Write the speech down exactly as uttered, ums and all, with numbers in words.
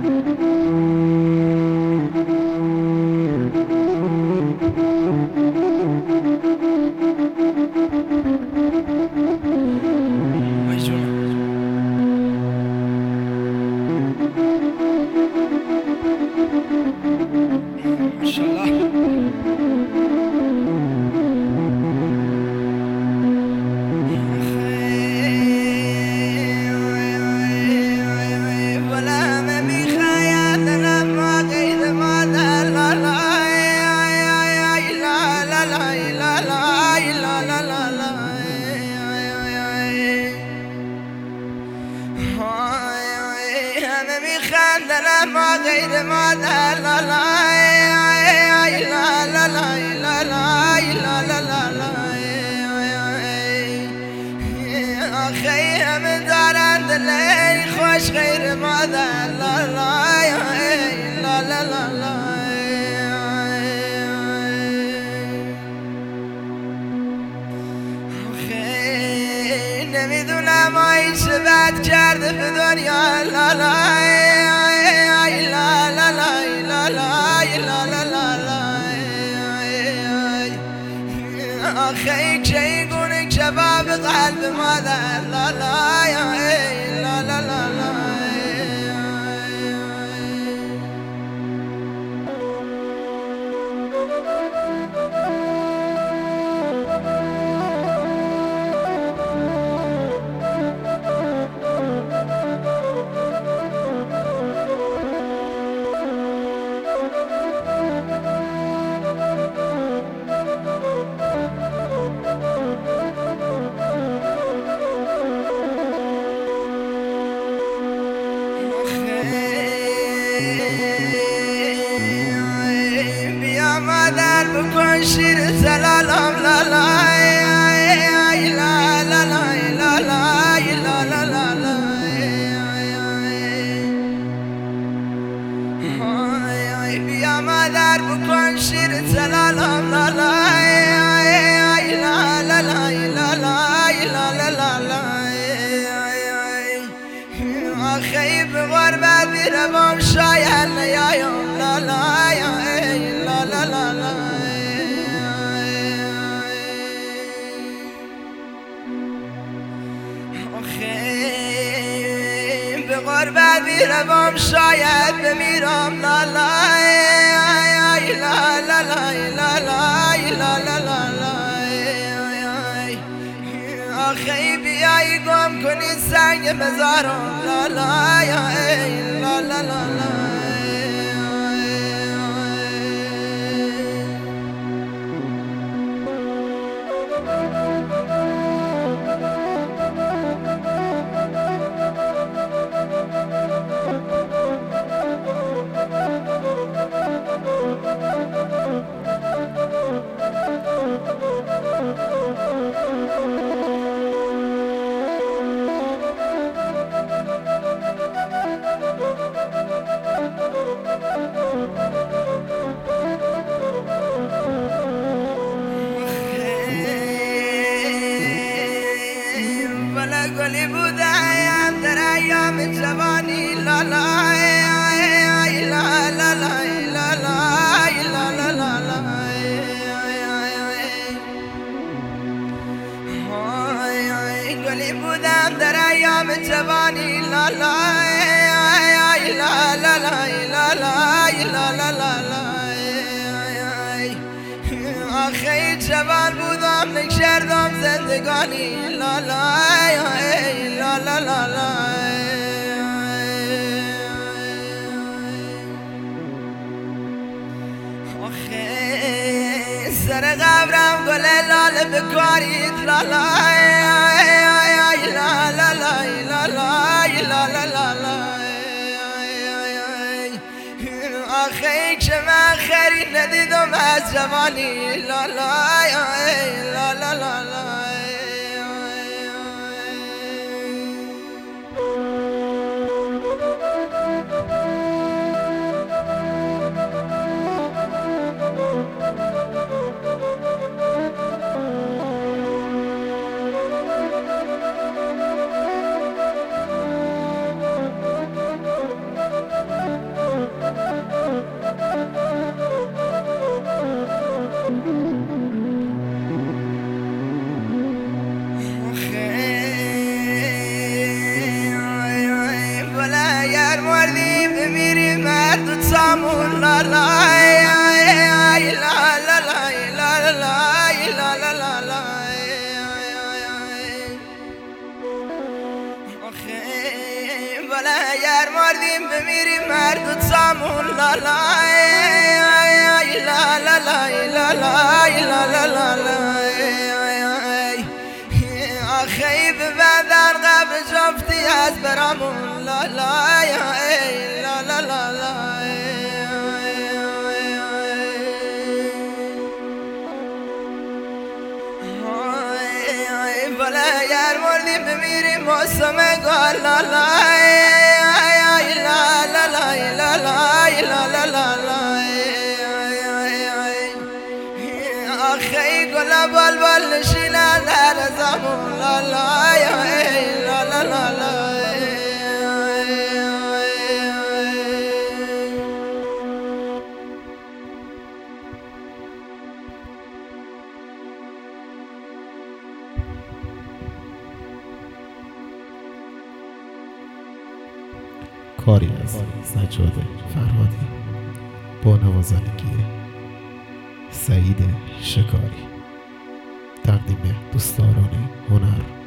ما غير ما لا لا لا لا لا لا لا لا لا لا أخي من دار عند الليل خوش غير ما لا لا لا لا لا لا أخي نمیدونم آی چه بد کرده به دنیا لا لا أخي شي يقولك شباب قلب ماذا لا لا لا لا لا لا بكون شير سلالهم لا لا لا لا لا لا لا لا لا يا مدار بكون شير سلالهم لا لا لا لا لا لا لا لا أخي بغربة بربهم شايل يا يوم لا لا لا لا لا لا بغربة بیرم شاید بمیرم لا لا لا لا لا لا لا لا لا لا آخی بیایی گم کنی سنگ مزارم لا لا لا لا لا لا گلی بودم در ایام جوانی لا لا لا لا لا لا لا لا گلی بودم در ایام جوانی لا لا لا لا لا لا لا لا آخی جوان بودم نکردم زندگانی لا لا لا لا لا لا آخی سر قبرم گل لال بکارید لا لا لا لا لا لا لا لا لا آخی که من خرید ندیدم از جوانی لا لا لا لا لا لا اگر مردیم بمیریم مرد سامون لا لا لا لا لا لا لا لا آخی ببندن قبل جفتی از برامون لا لا لا لا لا لا بله اگر مردیم بمیریم موسم گل لا لا آخی گل بال بال نشینن در زمان لا لا لا لا لا لا کاری از سجاد فرهادی با نوازندگی سعید شکاری، تقدیم دوستداران هنر.